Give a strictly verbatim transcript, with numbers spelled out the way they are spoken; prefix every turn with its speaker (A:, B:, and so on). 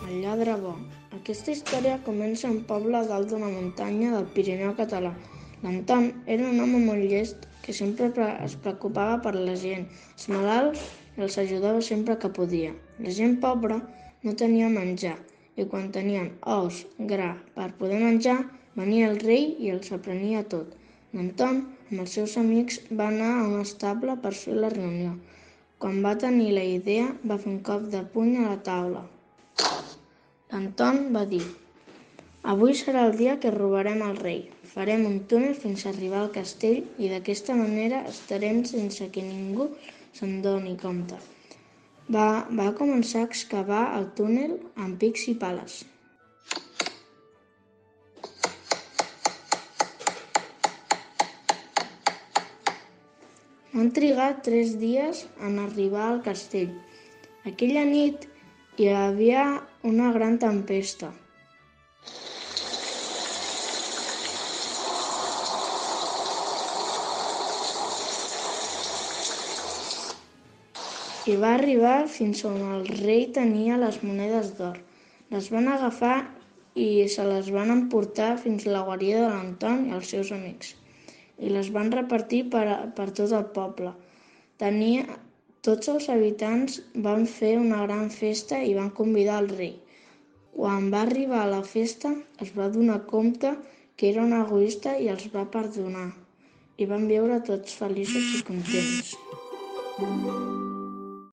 A: El lladre bo. Aquesta història comença a un poble dalt d'una muntanya del Pirineu català. L'Anton era un home molt llest que sempre es preocupava per la gent, els malalts, i els ajudava sempre que podia. La gent pobra no tenia menjar i quan tenien ous, gra per poder menjar, venia el rei i els aprenia tot. L'Anton, amb els seus amics, va anar a un estable per fer la reunió. Quan va tenir la idea, va fer un cop de puny a la taula. L'Anton va dir: «Avui serà el dia que robarem el rei. Farem un túnel fins a arribar al castell i d'aquesta manera estarem sense que ningú se'n doni compte». Va, va començar a excavar el túnel amb pics i pales. Van trigar tres dies en arribar al castell. Aquella nit hi havia una gran tempesta. I va arribar fins on el rei tenia les monedes d'or. Les van agafar i se les van emportar fins a la guarida de l'Anton i els seus amics. I les van repartir per, per tot el poble. Tenia, tots els habitants van fer una gran festa i van convidar el rei. Quan va arribar a la festa, es va donar compte que era un egoista i els va perdonar. I van viure tots feliços i contents.